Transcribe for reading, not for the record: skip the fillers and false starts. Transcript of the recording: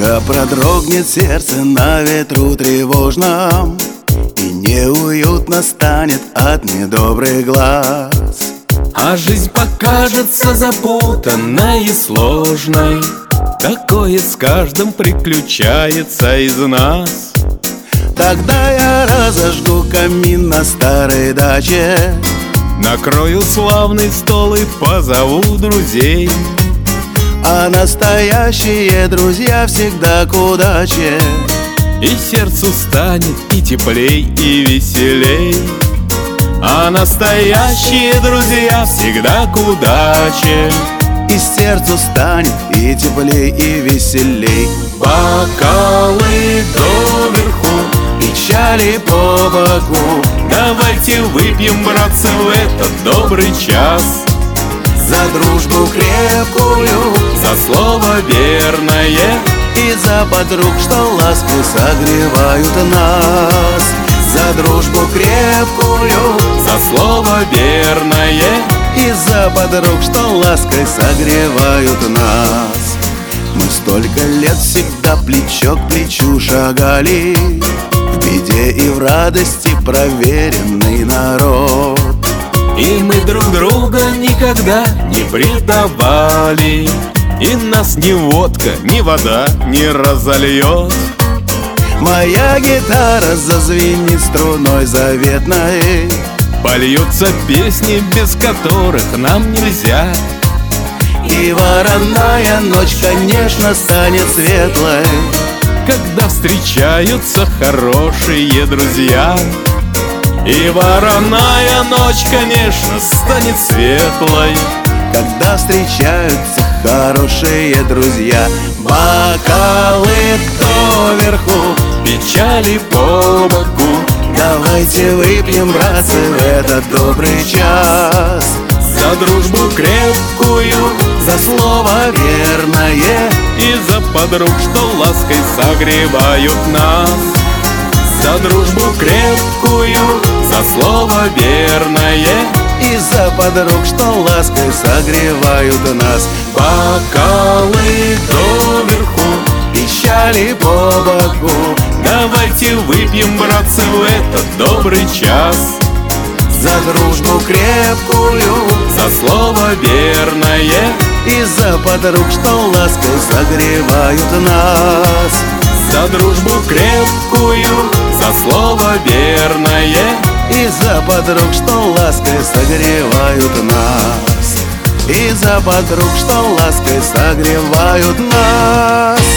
Да продрогнет сердце на ветру тревожном, и неуютно станет от недобрых глаз. А жизнь покажется запутанной и сложной. Такое с каждым приключается из нас. Тогда я разожгу камин на старой даче, накрою славный стол и позову друзей. А настоящие друзья всегда к удаче. И сердцу станет и теплей, и веселей. А настоящие друзья всегда к удаче. И сердцу станет и теплей, и веселей. Бокалы доверху, печали по боку, давайте выпьем, братцы, в этот добрый час. за дружбу крепкую, за слово верное и за подруг, что лаской согревают нас. За дружбу крепкую, за слово верное и за подруг, что лаской согревают нас. Мы столько лет всегда плечо к плечу шагали, в беде и в радости проверенный народ. И мы друг друга никогда не предавали, и нас ни водка, ни вода не разольет. Моя гитара зазвенит струной заветной, польются песни, без которых нам нельзя. и вороная ночь, конечно, станет светлой, когда встречаются хорошие друзья. И вороная ночь, конечно, станет светлой, когда встречаются хорошие друзья. Бокалы доверху, печали по боку, давайте выпьем, братцы, в этот добрый час. за дружбу крепкую, За слово верное и за подруг, что лаской согревают нас. За дружбу крепкую, за слово верное и за подруг, что лаской согревают нас. бокалы доверху, Печали по боку, давайте выпьем, братцы, в этот добрый час. за дружбу крепкую За слово верное и за подруг, что лаской согревают нас. за дружбу крепкую, за слово верное И за подруг, что лаской согревают нас. И за подруг, что лаской согревают нас.